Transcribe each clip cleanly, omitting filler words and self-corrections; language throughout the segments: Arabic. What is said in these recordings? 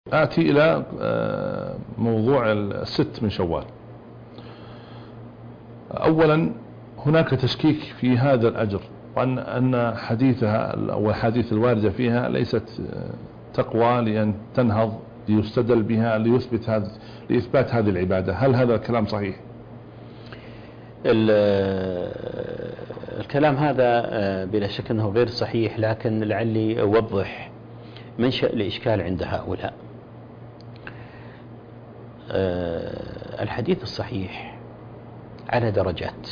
آتي إلى موضوع الست من شوال. أولا هناك تشكيك في هذا الأجر، وأن حديثها أو الحديث الواردة فيها ليست تقوى لأن تنهض ليستدل بها لإثبات هذه العبادة. هل هذا الكلام صحيح؟ الكلام هذا بلا شك أنه غير صحيح، لكن لعلي أوضح منشأ الإشكال عند هؤلاء. الحديث الصحيح على درجات،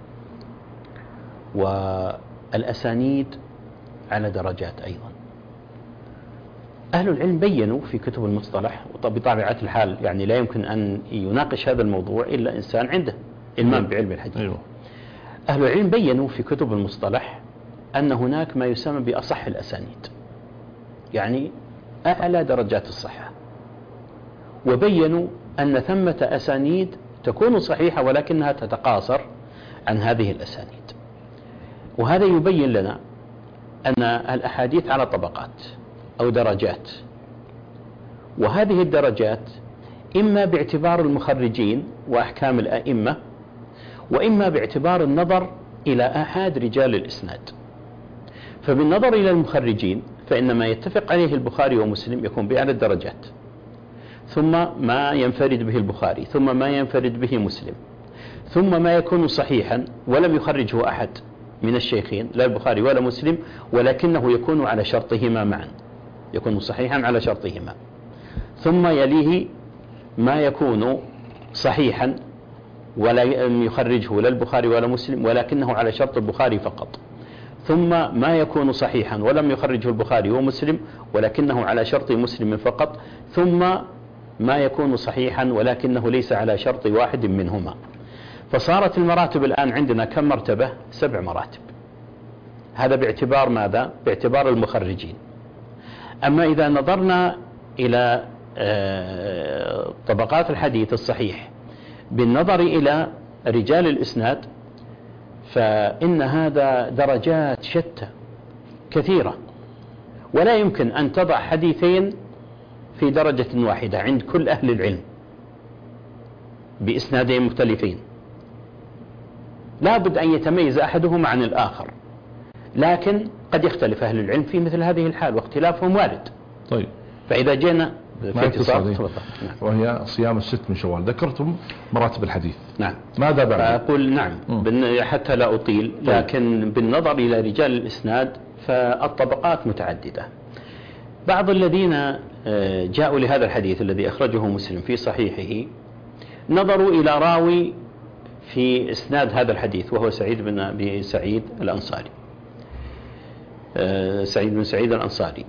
والأسانيد على درجات أيضا. أهل العلم بيّنوا في كتب المصطلح، وبطبيعة الحال يعني لا يمكن أن يناقش هذا الموضوع إلا إنسان عنده إلمام بعلم الحديث. أهل العلم بيّنوا في كتب المصطلح أن هناك ما يسمى بأصح الأسانيد، يعني أعلى درجات الصحة، وبيّنوا أن ثمة أسانيد تكون صحيحة ولكنها تتقاصر عن هذه الأسانيد. وهذا يبين لنا أن الأحاديث على طبقات أو درجات، وهذه الدرجات إما باعتبار المخرجين وأحكام الأئمة، وإما باعتبار النظر إلى آحاد رجال الإسناد. فبالنظر إلى المخرجين فإن ما يتفق عليه البخاري ومسلم يكون بأعلى الدرجات، ثم ما ينفرد به البخاري، ثم ما ينفرد به مسلم، ثم ما يكون صحيحا ولم يخرجه أحد من الشيخين لا البخاري ولا مسلم، ولكنه يكون على شرطهما معا، يكون صحيحا على شرطهما، ثم يليه ما يكون صحيحا ولا يخرجه لا البخاري ولا مسلم ولكنه على شرط البخاري فقط، ثم ما يكون صحيحا ولم يخرجه البخاري ومسلم ولكنه على شرط مسلم فقط، ثم ما يكون صحيحا ولكنه ليس على شرط واحد منهما. فصارت المراتب الآن عندنا كم مرتبة؟ 7 مراتب. هذا باعتبار ماذا؟ باعتبار المخرجين. أما إذا نظرنا إلى طبقات الحديث الصحيح بالنظر إلى رجال الإسناد، فإن هذا درجات شتى كثيرة، ولا يمكن أن تضع حديثين في درجة واحدة عند كل أهل العلم بإسنادين مختلفين. لا بد أن يتميز أحدهما عن الآخر، لكن قد يختلف أهل العلم في مثل هذه الحال، واختلافهم وارد. طيب، فإذا جينا في اتصال وهي صيام الست من شوال، ذكرتم مراتب الحديث. نعم. ماذا بعد؟ فأقول نعم حتى لا أطيل. طيب. لكن بالنظر إلى رجال الإسناد فالطبقات متعددة. بعض الذين جاءوا لهذا الحديث الذي أخرجه مسلم في صحيحه نظروا إلى راوي في إسناد هذا الحديث، وهو سعيد بن أبي سعيد الأنصاري، سعيد بن سعيد الأنصاري.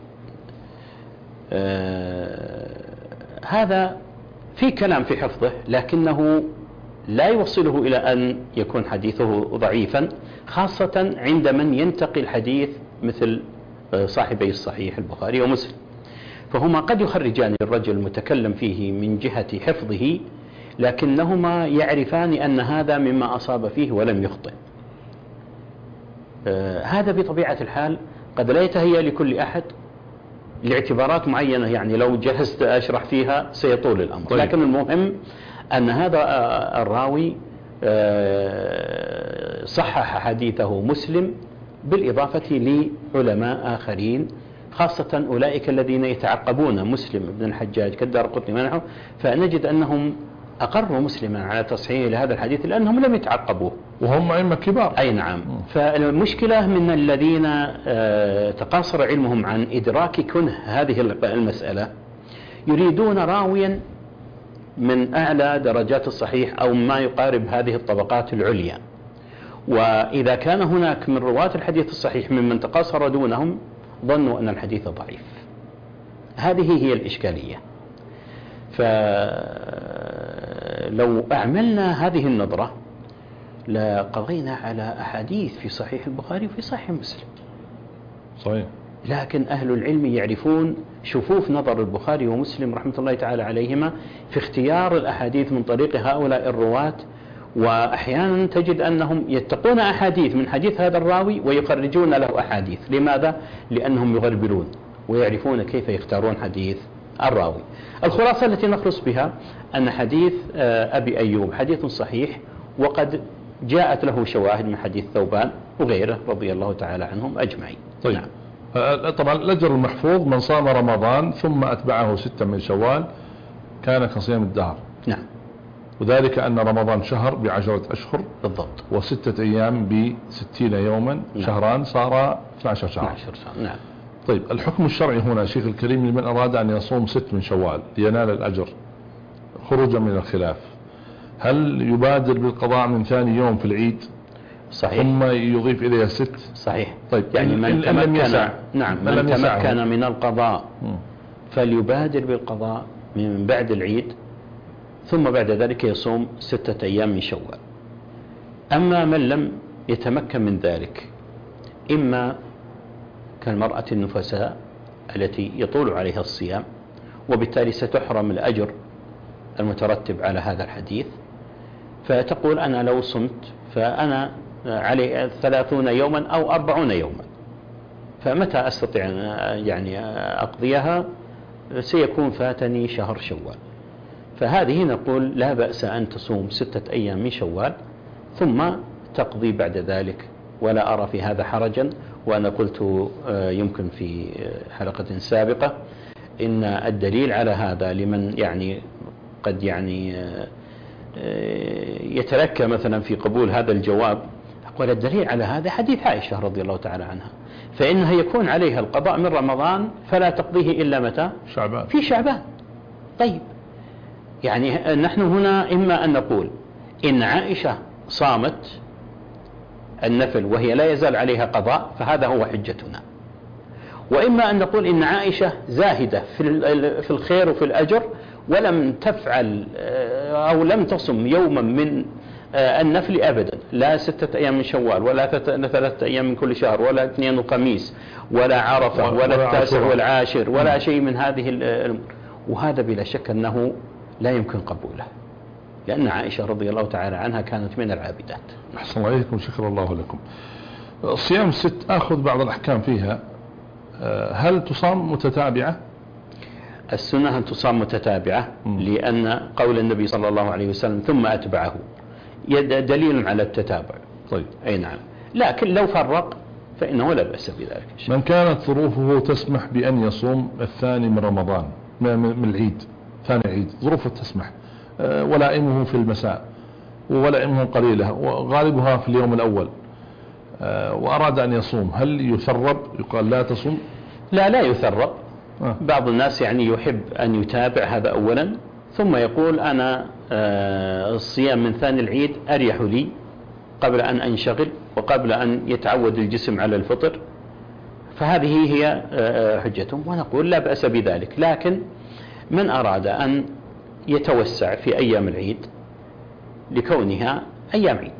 هذا في كلام في حفظه، لكنه لا يوصله إلى أن يكون حديثه ضعيفا، خاصة عند من ينتقي الحديث مثل صاحبي الصحيح البخاري ومسلم، فهما قد يخرجان الرجل المتكلم فيه من جهة حفظه، لكنهما يعرفان أن هذا مما أصاب فيه ولم يخطئ. هذا بطبيعة الحال قد لا يتهيأ لكل أحد لاعتبارات معينة، يعني لو جهزت أشرح فيها سيطول الأمر. طيب. لكن المهم أن هذا الراوي صحح حديثه مسلم بالإضافة لعلماء آخرين، خاصة أولئك الذين يتعقبون مسلم بن الحجاج كالدارقطني ونحوه، فنجد أنهم أقروا مسلما على تصحيح لهذا الحديث لأنهم لم يتعقبوه، وهم أئمة كبار. أي نعم. فالمشكلة من الذين تقاصر علمهم عن إدراك كنه هذه المسألة، يريدون راويا من أعلى درجات الصحيح أو ما يقارب هذه الطبقات العليا، وإذا كان هناك من رواة الحديث الصحيح ممن تقاصر دونهم ظنوا أن الحديث ضعيف. هذه هي الإشكالية. فلو أعملنا هذه النظرة لقضينا على أحاديث في صحيح البخاري وفي صحيح مسلم. صحيح. لكن أهل العلم يعرفون شفوف نظر البخاري ومسلم رحمة الله تعالى عليهما في اختيار الأحاديث من طريق هؤلاء الرواة، وأحيانا تجد أنهم يتقون أحاديث من حديث هذا الراوي ويخرجون له أحاديث. لماذا؟ لأنهم يغربلون ويعرفون كيف يختارون حديث الراوي. الخلاصة التي نخلص بها أن حديث أبي أيوب حديث صحيح، وقد جاءت له شواهد من حديث ثوبان وغيره رضي الله تعالى عنهم أجمعين. طيب. نعم. طبعا الأجر المحفوظ من صام رمضان ثم أتبعه 6 من شوال كان كصيام الدهر. نعم. وذلك أن رمضان شهر ب10 أشهر بالضبط، و6 أيام ب60 يوما. نعم. شهران صار 12 شهر. 12 شهر. نعم. طيب الحكم الشرعي هنا شيخ الكريم لمن أراد أن يصوم 6 من شوال لينال الأجر خروجا من الخلاف، هل يبادر بالقضاء من ثاني يوم في العيد؟ صحيح. ثم يضيف إليها 6؟ صحيح. طيب يعني من تمكن من القضاء فليبادر بالقضاء من بعد العيد، ثم بعد ذلك يصوم 6 أيام من شوال. أما من لم يتمكن من ذلك، إما كالمرأة النفساء التي يطول عليها الصيام وبالتالي ستحرم الأجر المترتب على هذا الحديث، فتقول أنا لو صمت فأنا علي 30 يوما أو 40 يوما، فمتى أستطيع يعني أقضيها؟ سيكون فاتني شهر شوال. فهذه نقول لا بأس أن تصوم 6 أيام من شوال ثم تقضي بعد ذلك، ولا أرى في هذا حرجا. وأنا قلت يمكن في حلقة سابقة إن الدليل على هذا لمن يعني قد يعني يتلكى مثلا في قبول هذا الجواب، أقول الدليل على هذا حديث عائشة رضي الله تعالى عنها، فإنها يكون عليها القضاء من رمضان فلا تقضيه إلا متى؟ شعبان. في شعبان. طيب يعني نحن هنا إما أن نقول إن عائشة صامت النفل وهي لا يزال عليها قضاء فهذا هو حجتنا، وإما أن نقول إن عائشة زاهدة في الخير وفي الأجر ولم تفعل أو لم تصم يوما من النفل أبدا، لا 6 أيام من شوال ولا 3 أيام من كل شهر ولا 2 وخميس ولا عرفة ولا 9 والعاشر ولا شيء من هذه الأمور، وهذا بلا شك أنه لا يمكن قبوله، لأن عائشة رضي الله تعالى عنها كانت من العابدات. أحسن الله إليكم، شكر الله لكم. صيام 6 أخذ بعض الأحكام فيها، هل تصام متتابعة؟ السنة أن تصام متتابعة، لأن قول النبي صلى الله عليه وسلم ثم أتبعه دليل على التتابع. طيب. أي نعم، لكن لو فرق فإنه لا بأس بذلك. من كانت ظروفه تسمح بأن يصوم 2 من رمضان من العيد، ثاني عيد، ظروفه تسمح، ولائمه في المساء ولائمه قليلة وغالبها في اليوم الأول، وأراد أن يصوم، هل يثرب؟ يقال لا تصوم؟ لا يثرب. بعض الناس يعني يحب أن يتابع هذا أولا، ثم يقول أنا الصيام من ثاني العيد أريح لي قبل أن أنشغل وقبل أن يتعود الجسم على الفطر، فهذه هي حجتهم، ونقول لا بأس بذلك. لكن من أراد أن يتوسع في أيام العيد لكونها أيام عيد،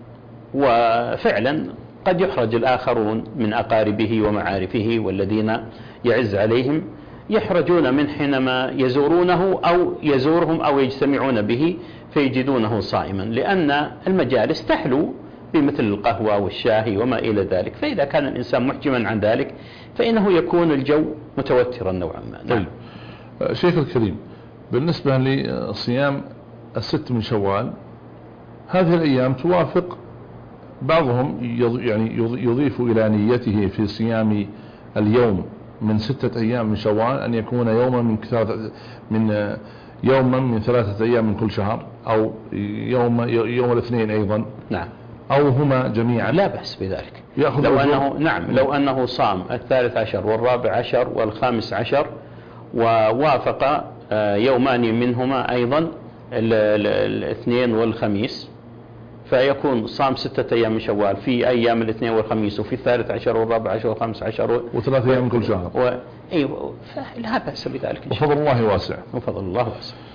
وفعلا قد يحرج الآخرون من أقاربه ومعارفه والذين يعز عليهم يحرجون من حينما يزورونه أو يزورهم أو يجتمعون به فيجدونه صائما، لأن المجالس تحلو بمثل القهوة والشاهي وما إلى ذلك، فإذا كان الإنسان محجما عن ذلك فإنه يكون الجو متوترا نوعا ما. طيب. شيخ الكريم، بالنسبة لصيام 6 من شوال، هذه الأيام توافق بعضهم يعني يضيف إلى نيته في صيام اليوم من 6 أيام من شوال أن يكون يوما من 3 أيام من كل شهر، أو يوم الاثنين أيضا. نعم. أو هما جميعا. لا بأس بذلك. لو أنه صام 13 و14 و15 ووافق يومان منهما أيضا الاثنين والخميس، فيكون صام 6 أيام من شوال في أيام الاثنين والخميس وفي 13 والرابع عشر و15 و3 أيام من كل شهر. أيوة، لا بأس بذلك. وفضل الله واسع. وفضل الله واسع.